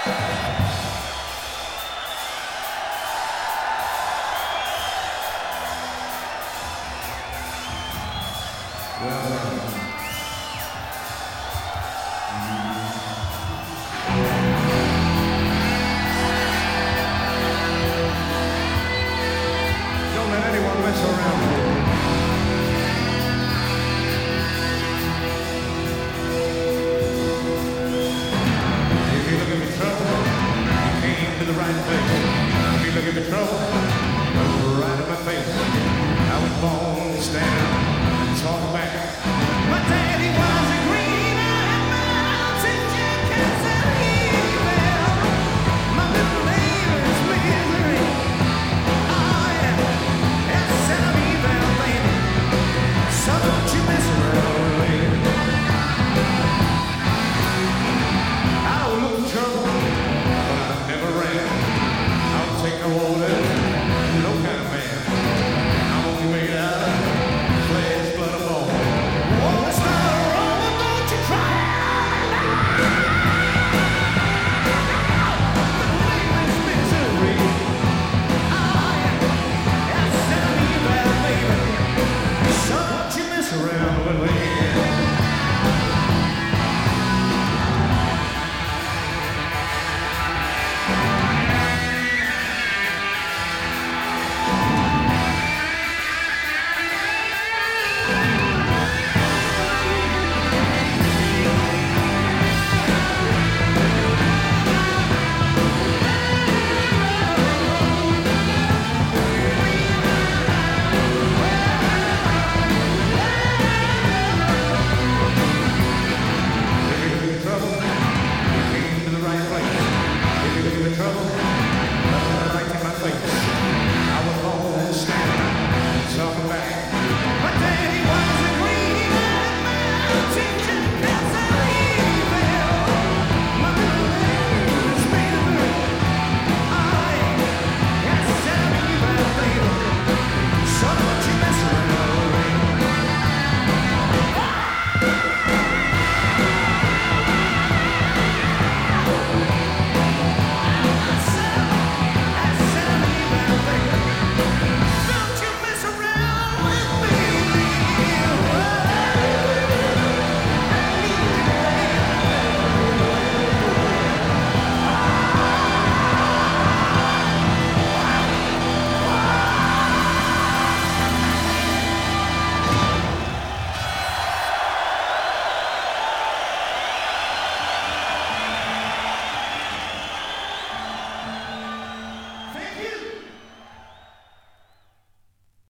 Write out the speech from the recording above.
Don't let anyone mess around with you. If you're looking for trouble, you came to the right place. If you're looking for trouble, look right in my face. I was born to stand